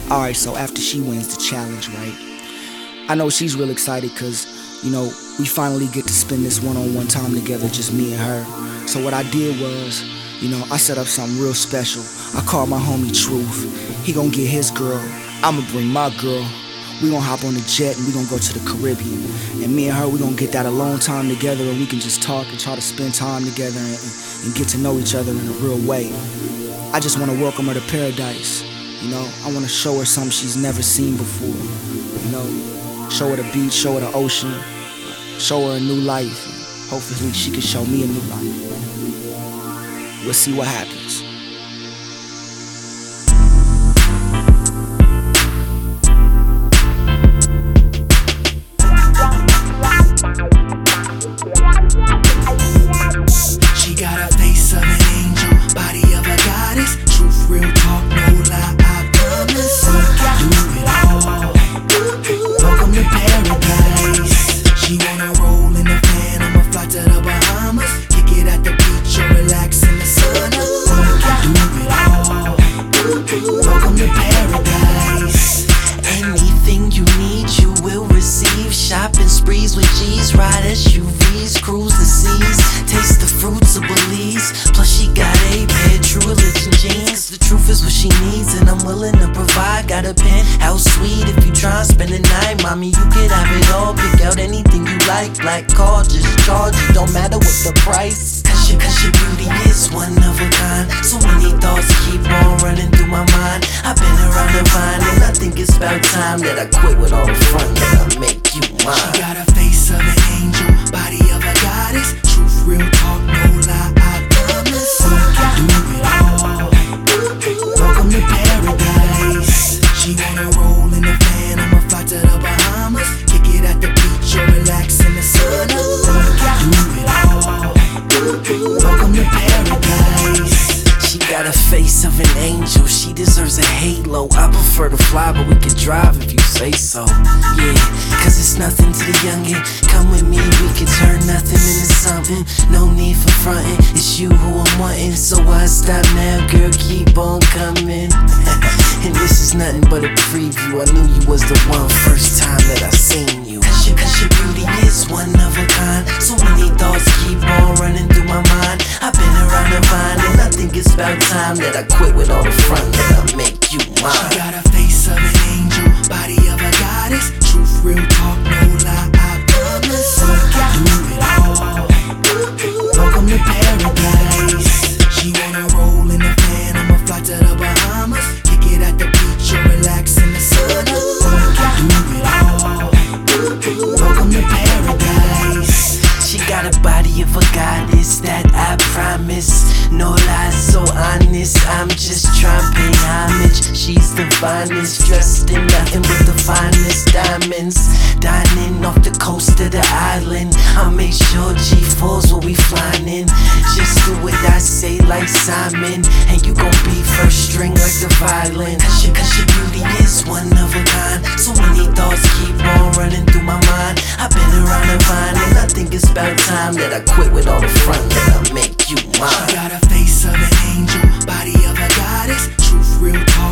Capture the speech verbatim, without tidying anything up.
Alright, so after she wins the challenge, right? I know she's real excited cause, you know, we finally get to spend this one-on-one time together, just me and her. So what I did was, you know, I set up something real special. I called my homie Truth. He gon' get his girl. I'ma bring my girl. We gon' hop on the jet and we gon' go to the Caribbean. And me and her, we gon' get that alone time together and we can just talk and try to spend time together and, and get to know each other in a real way. I just wanna welcome her to paradise. You know, I wanna show her something she's never seen before. You know, show her the beach, show her the ocean, show her a new life. Hopefully she can show me a new life. We'll see what happens. She got a face of an angel, body of a goddess. Truth, real talk, no lie, I promise. Do it all. Welcome to paradise. She wanna roll in the van, I'ma fly to the Bahamas. Kick it at the beach or relax in the sun. Do it all. Welcome to paradise. Anything you need, you will receive. Shopping sprees with G's, ride S U Vs, cruise the seas, taste the fruits of Belize. Plus she got a pair of True Religion jeans. The truth is what she needs, and I'm willing to provide. Got a penthouse suite if you try and spend the night. Mommy, you can have it all, pick out anything you like. Black card, just charge it, don't matter what the price. Cause your, cause your beauty is one of a kind. So many thoughts keep on running through my mind. I've been around the vine, and I think it's about time that I quit with all the front, that I make you mine. She got a face of an angel, body of a goddess. Truth, real talk, no lie, I promise. Do it all. Welcome to paradise. She wanna roll in the van, I'ma fly to the Bahamas. Kick it at the beach or relax in the sun. Do it all. Welcome to paradise. She got a face of an angel, she deserves a halo. I prefer to fly, but we can drive if you say so. Yeah, cause it's nothing to the youngin'. Come with me, we can turn nothing into something. No need for frontin', it's you who I'm wantin'. So why stop now, girl, keep on coming. And this is nothing but a preview. I knew you was the one first time that I seen you. Cause your, cause your beauty is one of a kind. So many thoughts keep on running through my mind. I've been around the vine, and I think it's about time that I quit with all the front, that I make you mine. She got a face of an angel, body of a goddess. Truth, real talk, no lie, I promise. Do it all. Welcome to paradise. She wanna roll in the van, I'ma fly to the Bahamas. Kick it at the beach or relax in the sun. Do it all. Welcome to paradise. She got a body of a goddess, that I promise. No lies, so honest, I'm just trying to pay homage. She's the finest, dressed in nothing but the finest diamonds. Dining off the coast of the island, I'll make sure G fours will be flying in. Just do what I say like Simon, and you gon' be first string like the violin. Cause your, cause your beauty is one of a kind. So many thoughts keep on running through my mind. I've been around the vine, and I think it's about time that I quit with all the front, that I make you mine. She got a face of an angel, body of a goddess. Truth, real talk,